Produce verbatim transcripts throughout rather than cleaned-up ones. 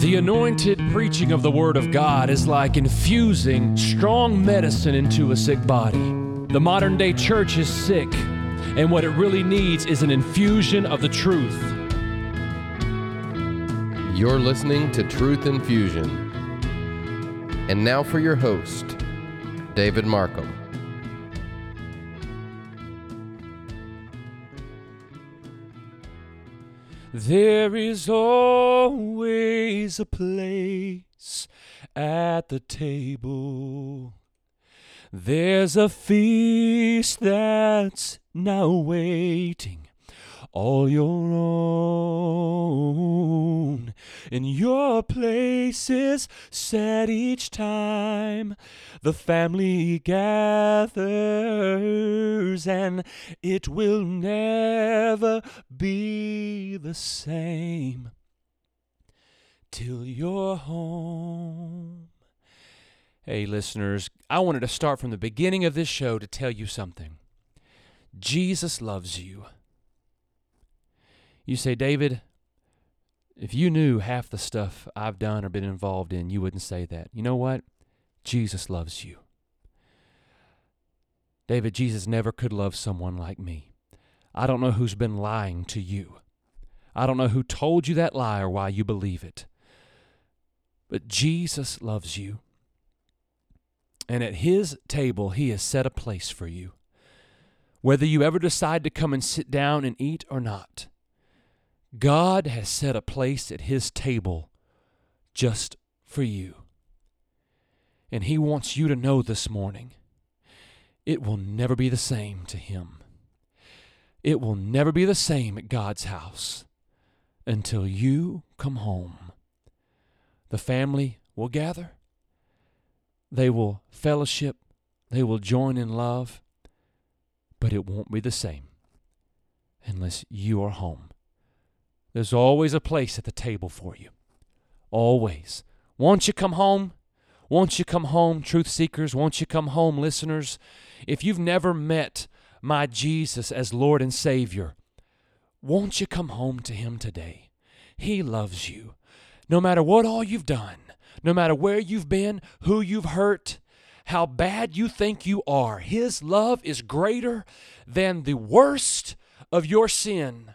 The anointed preaching of the Word of God is like infusing strong medicine into a sick body. The modern day church is sick, and what it really needs is an infusion of the truth. You're listening to Truth Infusion. And now for your host, David Markham. There is always a place at the table. There's a feast that's now waiting, all your own. And your place is set each time the family gathers, and it will never be the same till you're home. Hey, listeners, I wanted to start from the beginning of this show to tell you something. Jesus loves you. You say, David, if you knew half the stuff I've done or been involved in, you wouldn't say that. You know what? Jesus loves you. David, Jesus never could love someone like me. I don't know who's been lying to you. I don't know who told you that lie or why you believe it. But Jesus loves you. And at His table, He has set a place for you. Whether you ever decide to come and sit down and eat or not, God has set a place at His table just for you. And He wants you to know this morning, it will never be the same to Him. It will never be the same at God's house until you come home. The family will gather. They will fellowship. They will join in love. But it won't be the same unless you are home. There's always a place at the table for you. Always. Won't you come home? Won't you come home, truth seekers? Won't you come home, listeners? If you've never met my Jesus as Lord and Savior, won't you come home to Him today? He loves you. No matter what all you've done, no matter where you've been, who you've hurt, how bad you think you are, His love is greater than the worst of your sin.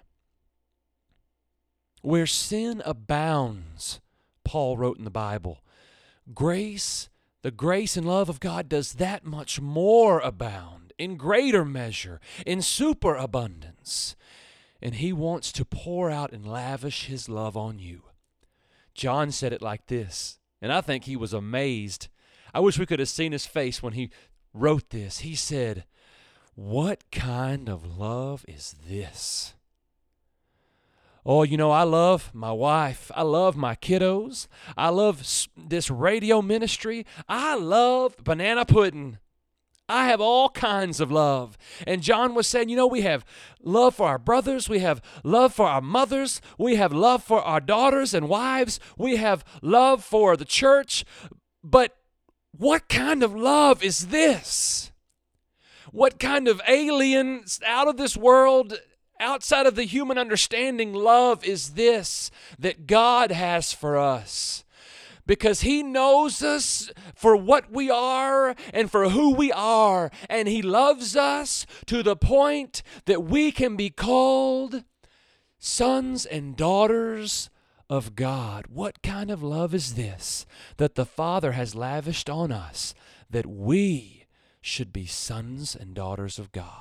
Where sin abounds, Paul wrote in the Bible, grace, the grace and love of God does that much more abound, in greater measure, in superabundance. And He wants to pour out and lavish His love on you. John said it like this, and I think he was amazed. I wish we could have seen his face when he wrote this. He said, "What kind of love is this?" Oh, you know, I love my wife. I love my kiddos. I love this radio ministry. I love banana pudding. I have all kinds of love. And John was saying, you know, we have love for our brothers. We have love for our mothers. We have love for our daughters and wives. We have love for the church. But what kind of love is this? What kind of alien, out of this world, outside of the human understanding love is this that God has for us? Because He knows us for what we are and for who we are. And He loves us to the point that we can be called sons and daughters of God. What kind of love is this that the Father has lavished on us, that we should be sons and daughters of God?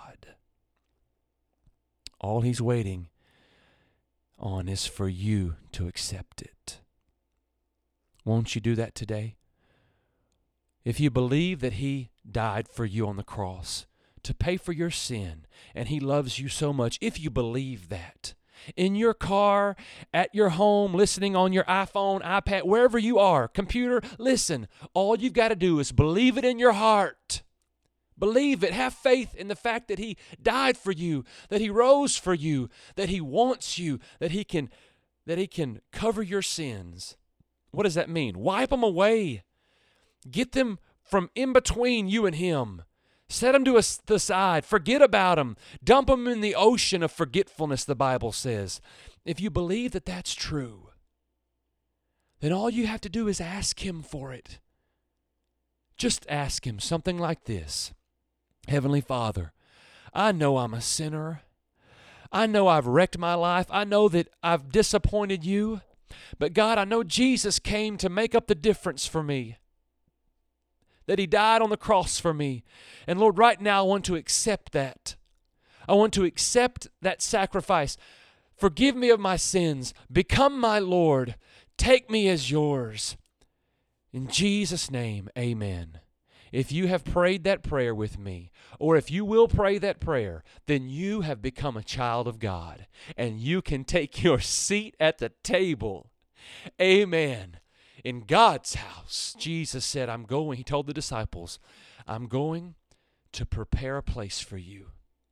All He's waiting on is for you to accept it. Won't you do that today? If you believe that He died for you on the cross to pay for your sin, and He loves you so much, if you believe that, in your car, at your home, listening on your iPhone, iPad, wherever you are, computer, listen, all you've got to do is believe it in your heart. Believe it. Have faith in the fact that He died for you, that He rose for you, that He wants you, that He can, that He can cover your sins. What does that mean? Wipe them away. Get them from in between you and Him. Set them to the side. Forget about them. Dump them in the ocean of forgetfulness, the Bible says. If you believe that that's true, then all you have to do is ask Him for it. Just ask Him something like this. Heavenly Father, I know I'm a sinner. I know I've wrecked my life. I know that I've disappointed you. But God, I know Jesus came to make up the difference for me. That He died on the cross for me. And Lord, right now I want to accept that. I want to accept that sacrifice. Forgive me of my sins. Become my Lord. Take me as yours. In Jesus' name, amen. If you have prayed that prayer with me, or if you will pray that prayer, then you have become a child of God, and you can take your seat at the table. Amen. In God's house, Jesus said, I'm going, He told the disciples, I'm going to prepare a place for you.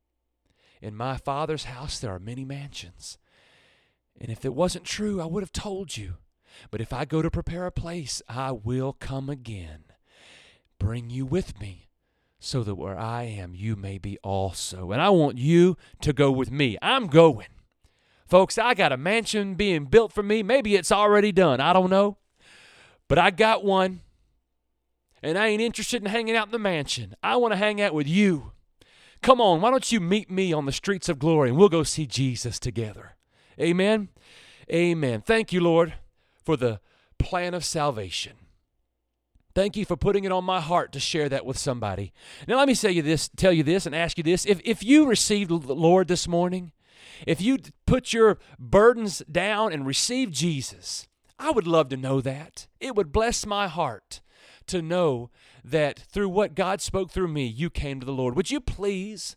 In my Father's house, there are many mansions. And if it wasn't true, I would have told you. But if I go to prepare a place, I will come again, bring you with me, so that where I am, you may be also. And I want you to go with me. I'm going. Folks, I got a mansion being built for me. Maybe it's already done. I don't know. But I got one, and I ain't interested in hanging out in the mansion. I want to hang out with you. Come on, why don't you meet me on the streets of glory, and we'll go see Jesus together. Amen? Amen. Thank you, Lord, for the plan of salvation. Thank you for putting it on my heart to share that with somebody. Now let me tell you this, tell you this and ask you this. If, if you received the Lord this morning, if you put your burdens down and received Jesus, I would love to know that. It would bless my heart to know that through what God spoke through me, you came to the Lord. Would you please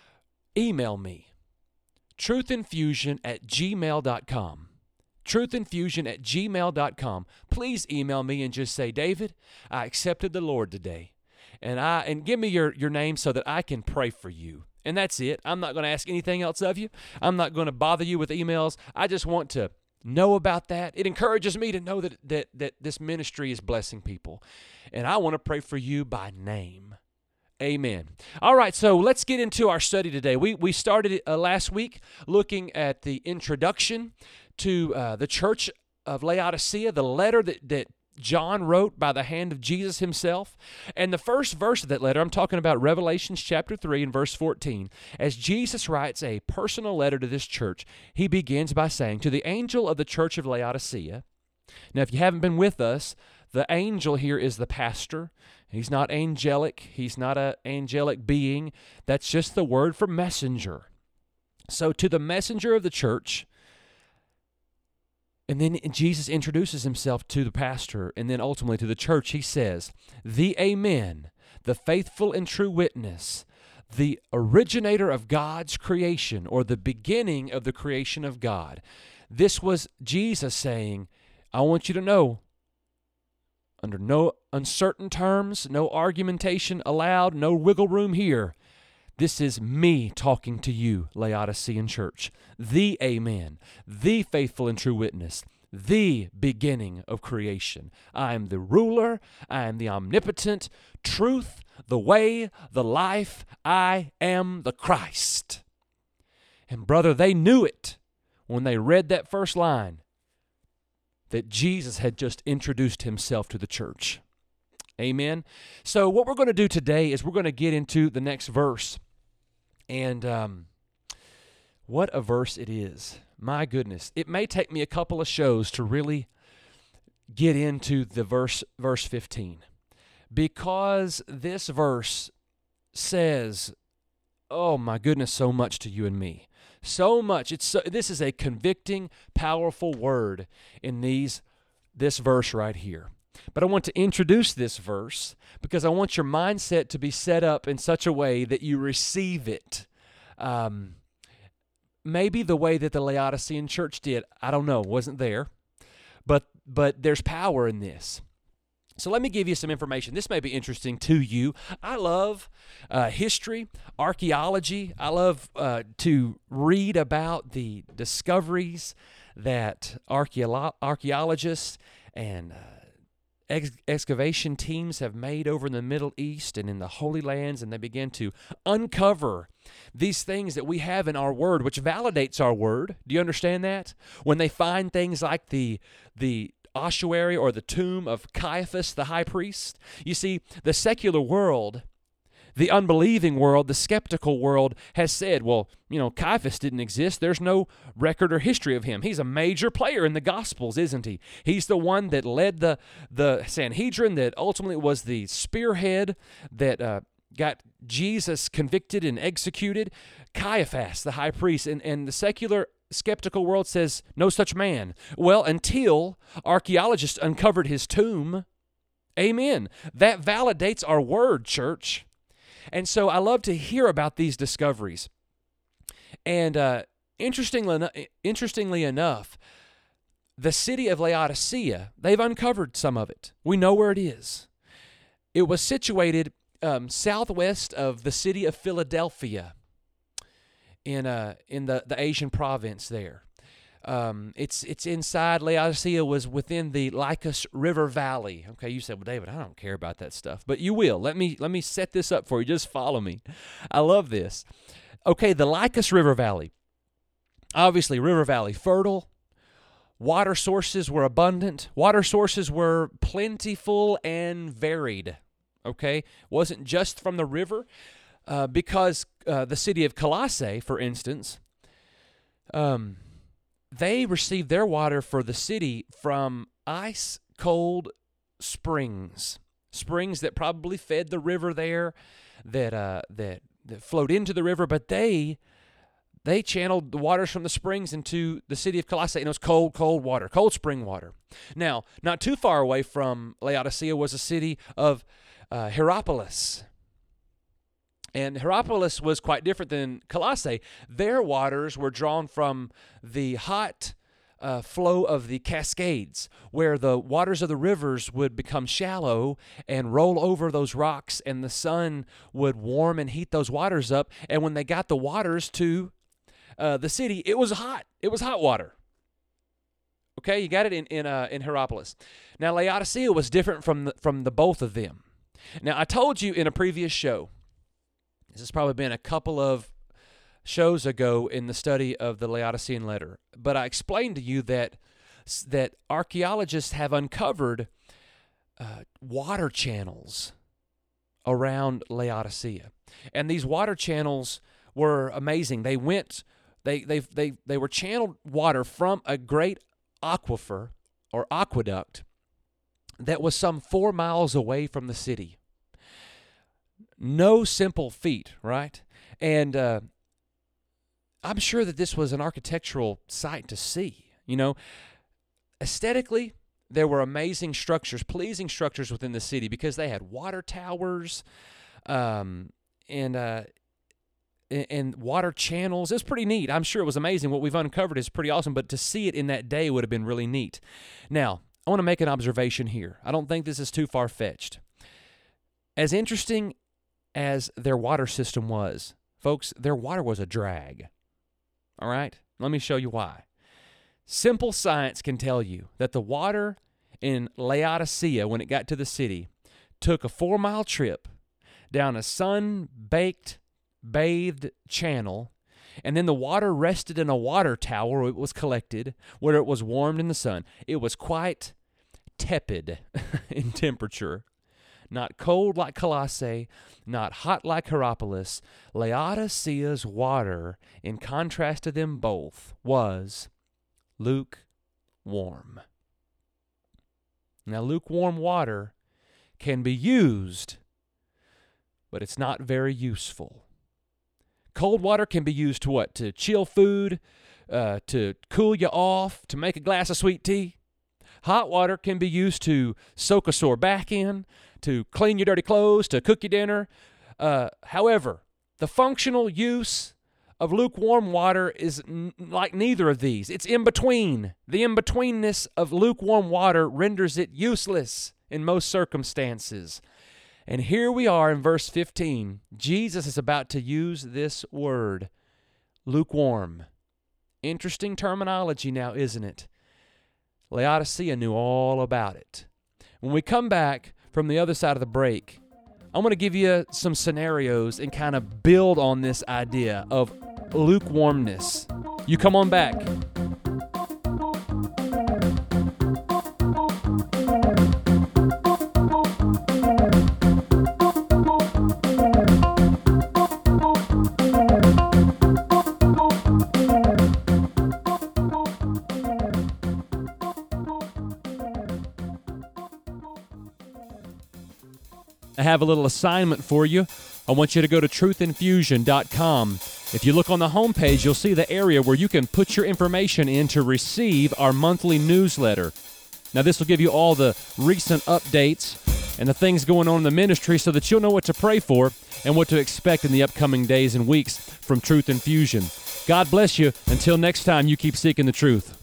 email me, truthinfusion at gmail dot com. truthinfusion at gmail dot com. Please email me and just say, David, I accepted the Lord today. And I and give me your, your name so that I can pray for you. And that's it. I'm not going to ask anything else of you. I'm not going to bother you with emails. I just want to know about that. It encourages me to know that, that, that this ministry is blessing people. And I want to pray for you by name. Amen. All right, so let's get into our study today. We, we started uh, last week looking at the introduction to uh, the church of Laodicea, the letter that, that John wrote by the hand of Jesus himself. And the first verse of that letter, I'm talking about Revelation chapter three and verse fourteen. As Jesus writes a personal letter to this church, he begins by saying, to the angel of the church of Laodicea. Now, if you haven't been with us, the angel here is the pastor. He's not angelic. He's not an angelic being. That's just the word for messenger. So to the messenger of the church, and then Jesus introduces himself to the pastor, and then ultimately to the church. He says, the Amen, the faithful and true witness, the originator of God's creation, or the beginning of the creation of God. This was Jesus saying, I want you to know, under no uncertain terms, no argumentation allowed, no wiggle room here. This is me talking to you, Laodicean church. The Amen, the faithful and true witness, the beginning of creation. I am the ruler. I am the omnipotent truth, the way, the life. I am the Christ. And brother, they knew it when they read that first line, that Jesus had just introduced himself to the church. Amen. So what we're going to do today is we're going to get into the next verse. And um, what a verse it is. My goodness. It may take me a couple of shows to really get into the verse, verse fifteen. Because this verse says, oh my goodness, so much to you and me. So much. It's so, this is a convicting, powerful word in these this verse right here. But I want to introduce this verse because I want your mindset to be set up in such a way that you receive it. Um, maybe the way that the Laodicean church did. I don't know. Wasn't there. But but there's power in this. So let me give you some information. This may be interesting to you. I love uh, history, archaeology. I love uh, to read about the discoveries that archeolo- archaeologists and uh, ex- excavation teams have made over in the Middle East and in the Holy Lands, and they begin to uncover these things that we have in our Word, which validates our Word. Do you understand that? When they find things like the the ossuary or the tomb of Caiaphas, the high priest. You see, the secular world, the unbelieving world, the skeptical world has said, well, you know, Caiaphas didn't exist. There's no record or history of him. He's a major player in the Gospels, isn't he? He's the one that led the, the Sanhedrin, that ultimately was the spearhead that uh, got Jesus convicted and executed. Caiaphas, the high priest, and, and the secular skeptical world says, no such man. Well, until archaeologists uncovered his tomb. Amen. That validates our word, church. And so I love to hear about these discoveries. And uh, interestingly, interestingly enough, the city of Laodicea, they've uncovered some of it. We know where it is. It was situated um, southwest of the city of Philadelphia in uh, in the, the Asian province there. Um, it's it's inside. Laodicea was within the Lycus River Valley. Okay, you said, well, David, I don't care about that stuff, but you will. Let me let me set this up for you. Just follow me. I love this. Okay, the Lycus River Valley. Obviously, River Valley, fertile. Water sources were abundant. Water sources were plentiful and varied. Okay, wasn't just from the river, uh, because uh, the city of Colossae, for instance, um. they received their water for the city from ice-cold springs, springs that probably fed the river there, that uh, that that flowed into the river. But they they channeled the waters from the springs into the city of Colossae, and it was cold, cold water, cold spring water. Now, not too far away from Laodicea was a city of uh, Hierapolis. And Hierapolis was quite different than Colossae. Their waters were drawn from the hot uh, flow of the Cascades, where the waters of the rivers would become shallow and roll over those rocks, and the sun would warm and heat those waters up. And when they got the waters to uh, the city, it was hot. It was hot water. Okay, you got it in in, uh, in Hierapolis. Now, Laodicea was different from the, from the both of them. Now, I told you in a previous show, this has probably been a couple of shows ago in the study of the Laodicean letter, but I explained to you that that archaeologists have uncovered uh, water channels around Laodicea, and these water channels were amazing. They went, they they they they were channeled water from a great aquifer or aqueduct that was some four miles away from the city. No simple feat, right? And uh, I'm sure that this was an architectural sight to see. You know, aesthetically, there were amazing structures, pleasing structures within the city, because they had water towers um, and uh, and water channels. It was pretty neat. I'm sure it was amazing. What we've uncovered is pretty awesome, but to see it in that day would have been really neat. Now, I want to make an observation here. I don't think this is too far-fetched. As interesting as their water system was, folks, their water was a drag. All right? Let me show you why. Simple science can tell you that the water in Laodicea, when it got to the city, took a four-mile trip down a sun-baked, bathed channel, and then the water rested in a water tower where it was collected, where it was warmed in the sun. It was quite tepid in temperature. Not cold like Colossae, not hot like Hierapolis. Laodicea's water, in contrast to them both, was lukewarm. Now, lukewarm water can be used, but it's not very useful. Cold water can be used to what? To chill food, uh, to cool you off, to make a glass of sweet tea. Hot water can be used to soak a sore back in, to clean your dirty clothes, to cook your dinner. Uh, however, the functional use of lukewarm water is n- like neither of these. It's in between. The in-betweenness of lukewarm water renders it useless in most circumstances. And here we are in verse fifteen. Jesus is about to use this word, lukewarm. Interesting terminology now, isn't it? Laodicea knew all about it. When we come back from the other side of the break, I'm going to give you some scenarios and kind of build on this idea of lukewarmness. You come on back. I have a little assignment for you. I want you to go to truth infusion dot com. If you look on the homepage, you'll see the area where you can put your information in to receive our monthly newsletter. Now, this will give you all the recent updates and the things going on in the ministry so that you'll know what to pray for and what to expect in the upcoming days and weeks from Truth Infusion. God bless you. Until next time, you keep seeking the truth.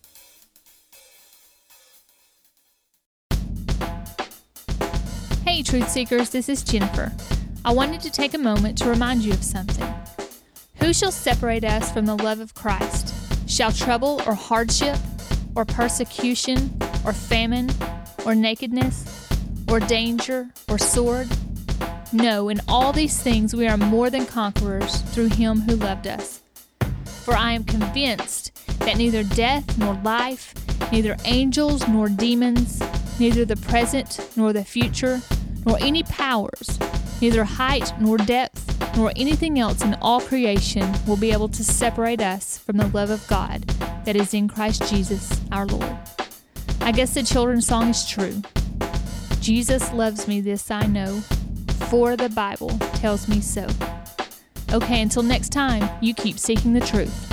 Hey, Truth Seekers, this is Jennifer. I wanted to take a moment to remind you of something. Who shall separate us from the love of Christ? Shall trouble or hardship or persecution or famine or nakedness or danger or sword? No, in all these things we are more than conquerors through him who loved us. For I am convinced that neither death nor life, neither angels nor demons, neither the present nor the future, nor any powers, neither height nor depth, nor anything else in all creation will be able to separate us from the love of God that is in Christ Jesus our Lord. I guess the children's song is true. Jesus loves me, this I know, for the Bible tells me so. Okay, until next time, you keep seeking the truth.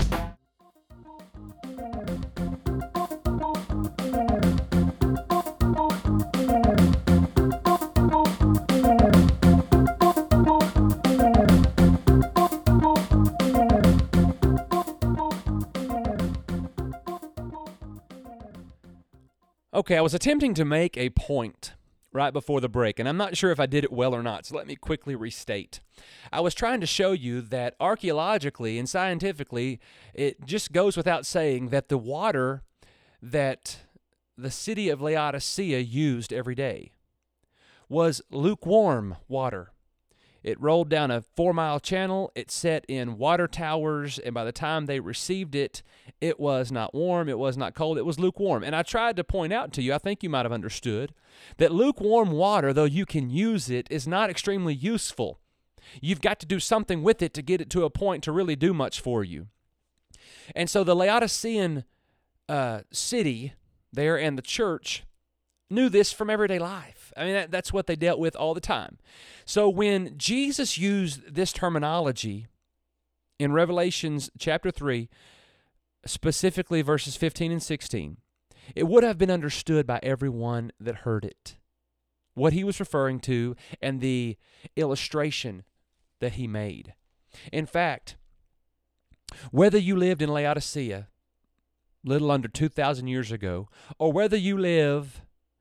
Okay, I was attempting to make a point right before the break, and I'm not sure if I did it well or not, so let me quickly restate. I was trying to show you that archaeologically and scientifically, it just goes without saying that the water that the city of Laodicea used every day was lukewarm water. It rolled down a four-mile channel, it set in water towers, and by the time they received it, it was not warm, it was not cold, it was lukewarm. And I tried to point out to you, I think you might have understood, that lukewarm water, though you can use it, is not extremely useful. You've got to do something with it to get it to a point to really do much for you. And so the Laodicean uh, city there and the church knew this from everyday life. I mean, that, that's what they dealt with all the time. So when Jesus used this terminology in Revelations chapter three, specifically verses fifteen and sixteen, it would have been understood by everyone that heard it, what he was referring to and the illustration that he made. In fact, whether you lived in Laodicea little under two thousand years ago, or whether you live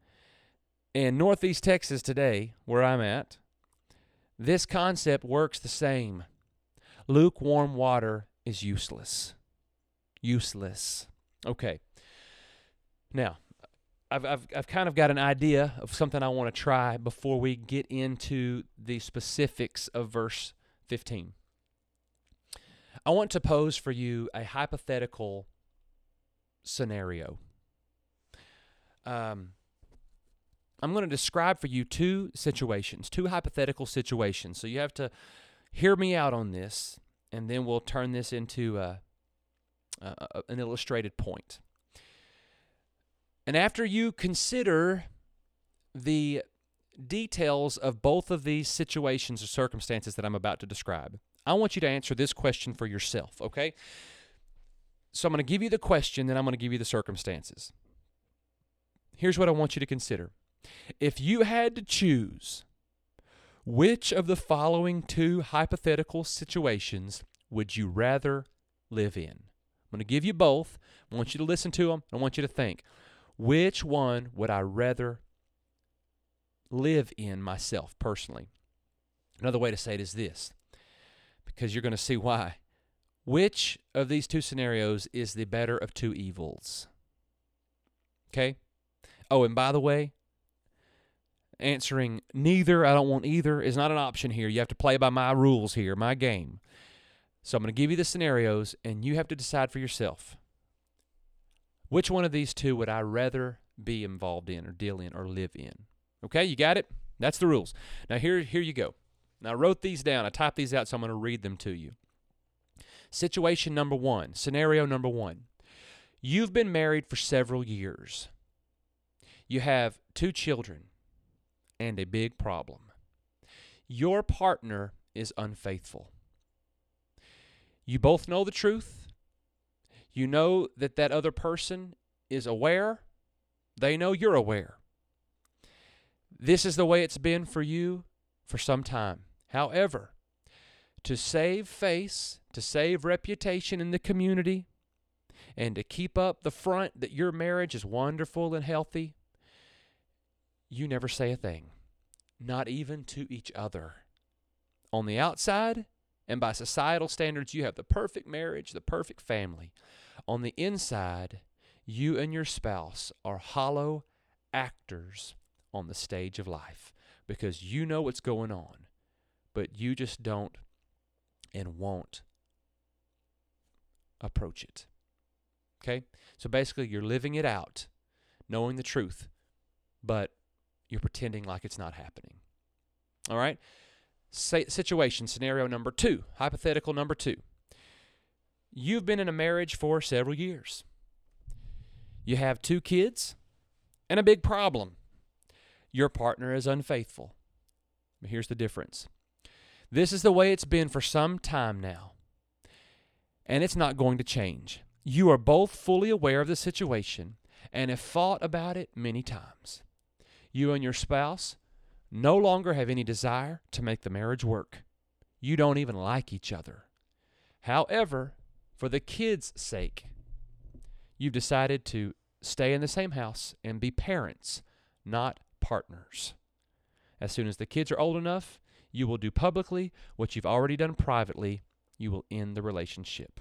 in Northeast Texas today, where I'm at, this concept works the same. Lukewarm water is useless. Useless. Okay. Now, I've, I've, I've kind of got an idea of something I want to try before we get into the specifics of verse fifteen. I want to pose for you a hypothetical scenario. Um, I'm going to describe for you two situations, two hypothetical situations. So you have to hear me out on this, and then we'll turn this into a, a, an illustrated point. And after you consider the details of both of these situations or circumstances that I'm about to describe, I want you to answer this question for yourself, okay? So I'm going to give you the question, then I'm going to give you the circumstances. Here's what I want you to consider. If you had to choose, which of the following two hypothetical situations would you rather live in? I'm going to give you both. I want you to listen to them. I want you to think, which one would I rather live in myself personally? Another way to say it is this, because you're going to see why. Which of these two scenarios is the better of two evils? Okay? Oh, and by the way, answering neither, I don't want either, is not an option here. You have to play by my rules here, my game. So I'm going to give you the scenarios, and you have to decide for yourself. Which one of these two would I rather be involved in or deal in or live in? Okay, you got it? That's the rules. Now, here, here you go. Now, I wrote these down. I typed these out, so I'm going to read them to you. Situation number one, scenario number one. You've been married for several years. You have two children. and a big problem. Your partner is unfaithful. You both know the truth. You know that that other person is aware. They know you're aware. This is the way it's been for you for some time. However, to save face, to save reputation in the community, and to keep up the front that your marriage is wonderful and healthy, you never say a thing, not even to each other. On the outside, and by societal standards, you have the perfect marriage, the perfect family. On the inside, you and your spouse are hollow actors on the stage of life because you know what's going on, but you just don't and won't approach it. Okay? So basically, you're living it out, knowing the truth, but you're pretending like it's not happening. All right? Say, situation, scenario number two, hypothetical number two. You've been in a marriage for several years. You have two kids and a big problem. Your partner is unfaithful. But here's the difference. This is the way it's been for some time now, and it's not going to change. You are both fully aware of the situation and have thought about it many times. You and your spouse no longer have any desire to make the marriage work. You don't even like each other. However, for the kids' sake, you've decided to stay in the same house and be parents, not partners. As soon as the kids are old enough, you will do publicly what you've already done privately. You will end the relationship.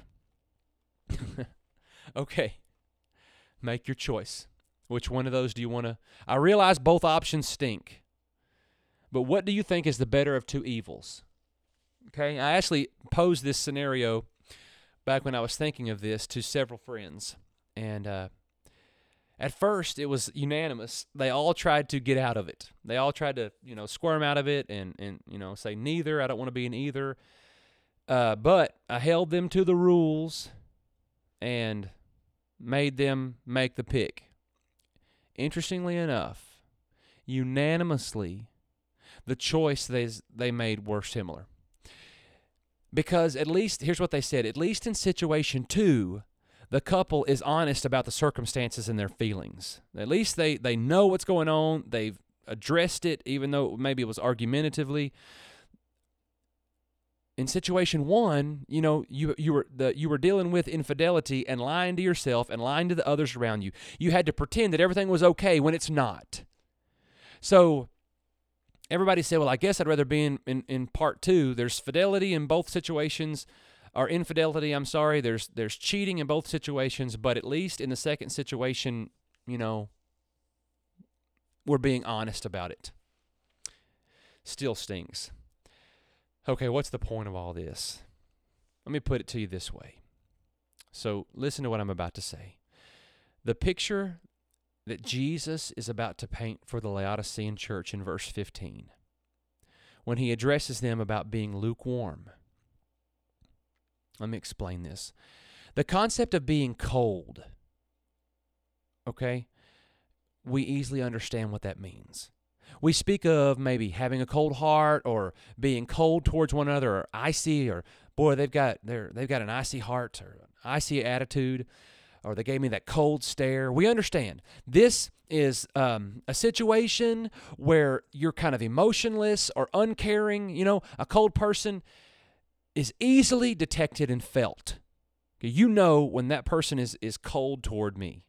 Okay. Make your choice. Which one of those do you want to... I realize both options stink. But what do you think is the better of two evils? Okay, I actually posed this scenario back when I was thinking of this to several friends. And uh, at first, it was unanimous. They all tried to get out of it. They all tried to, you know, squirm out of it and, and you know, say neither. I don't want to be in either. Uh, but I held them to the rules and made them make the pick. Interestingly enough, unanimously, the choice they they made were similar. Because at least, here's what they said, at least in situation two, the couple is honest about the circumstances and their feelings. At least they, they know what's going on. They've addressed it, even though maybe it was argumentatively. In situation one, you know, you you were the you were dealing with infidelity and lying to yourself and lying to the others around you. You had to pretend that everything was okay when it's not. So everybody said, well, I guess I'd rather be in, in, in part two. There's fidelity in both situations, or infidelity, I'm sorry. There's there's cheating in both situations, but at least in the second situation, you know, we're being honest about it. Still stings. Okay, what's the point of all this? Let me put it to you this way. So listen to what I'm about to say. The picture that Jesus is about to paint for the Laodicean church in verse fifteen, when he addresses them about being lukewarm. Let me explain this. The concept of being cold, okay, we easily understand what that means. We speak of maybe having a cold heart or being cold towards one another or icy or, boy, they've got they're, they've got an icy heart or an icy attitude, or they gave me that cold stare. We understand. This is um, a situation where you're kind of emotionless or uncaring. You know, a cold person is easily detected and felt. You know when that person is, is cold toward me.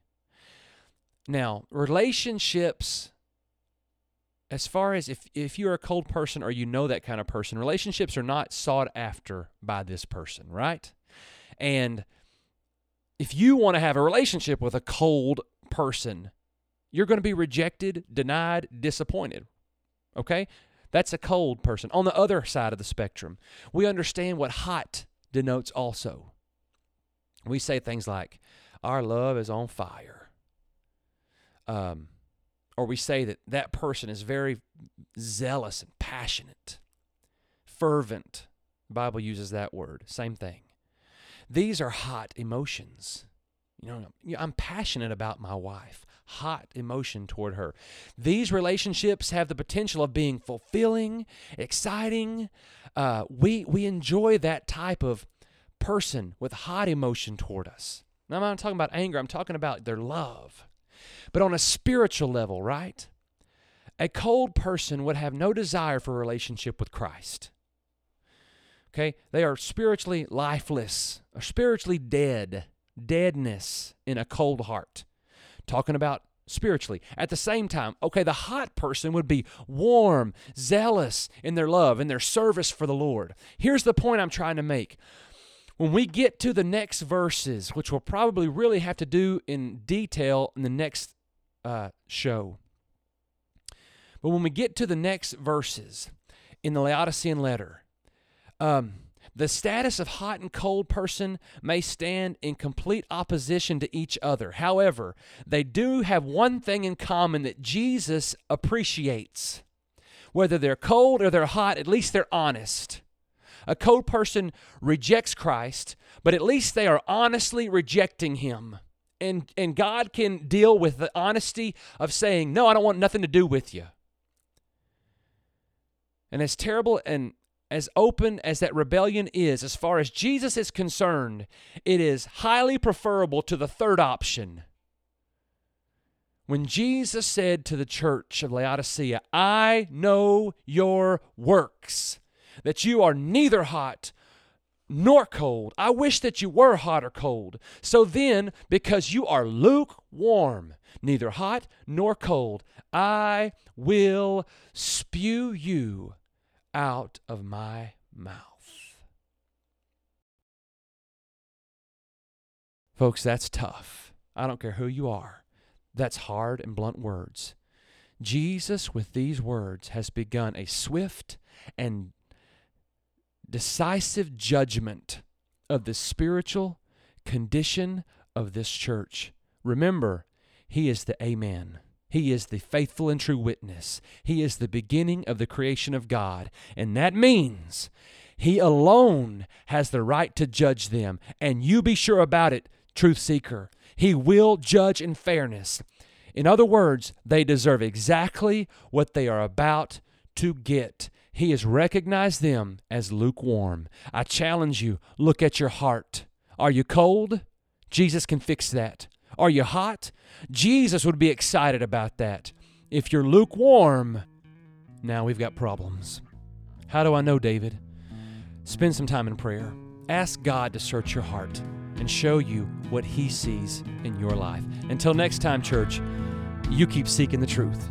Now, relationships, as far as if, if you're a cold person or you know that kind of person, relationships are not sought after by this person, right? And if you want to have a relationship with a cold person, you're going to be rejected, denied, disappointed, okay? That's a cold person. On the other side of the spectrum, we understand what hot denotes also. We say things like, our love is on fire. Um, or we say that that person is very zealous and passionate, fervent. The Bible uses that word, same thing. These are hot emotions. You know, I'm passionate about my wife. hot emotion toward her. These relationships have the potential of being fulfilling, exciting. Uh, we we enjoy that type of person with hot emotion toward us. Now, I'm not talking about anger. I'm talking about their love. But on a spiritual level, right? A cold person would have no desire for a relationship with Christ. Okay? They are spiritually lifeless, or spiritually dead. Deadness in a cold heart. Talking about spiritually. At the same time, okay, the hot person would be warm, zealous in their love, in their service for the Lord. Here's the point I'm trying to make. When we get to the next verses, which we'll probably really have to do in detail in the next uh, show, but when we get to the next verses in the Laodicean letter, um, the status of hot and cold person may stand in complete opposition to each other. However, they do have one thing in common that Jesus appreciates. Whether they're cold or they're hot, at least they're honest. A cold person rejects Christ, but at least they are honestly rejecting him. And, and God can deal with the honesty of saying, no, I don't want nothing to do with you. And as terrible and as open as that rebellion is, as far as Jesus is concerned, it is highly preferable to the third option. When Jesus said to the church of Laodicea, I know your works, that you are neither hot nor cold. I wish that you were hot or cold. So then, because you are lukewarm, neither hot nor cold, I will spew you out of my mouth. Folks, that's tough. I don't care who you are. That's hard and blunt words. Jesus, with these words, has begun a swift and decisive judgment of the spiritual condition of this church. Remember, he is the Amen. He is the faithful and true witness. He is the beginning of the creation of God. And that means he alone has the right to judge them. And you be sure about it, truth seeker. He will judge in fairness. In other words, they deserve exactly what they are about to get. He has recognized them as lukewarm. I challenge you, look at your heart. Are you cold? Jesus can fix that. Are you hot? Jesus would be excited about that. If you're lukewarm, now we've got problems. How do I know, David? Spend some time in prayer. Ask God to search your heart and show you what he sees in your life. Until next time, church, you keep seeking the truth.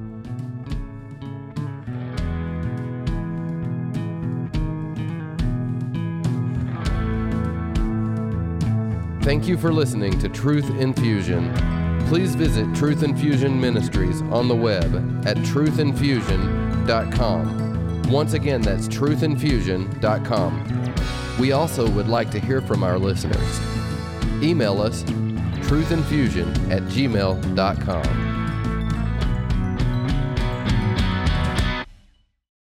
Thank you for listening to Truth Infusion. Please visit Truth Infusion Ministries on the web at truth infusion dot com. Once again, that's truth infusion dot com. We also would like to hear from our listeners. Email us truth infusion at gmail dot com.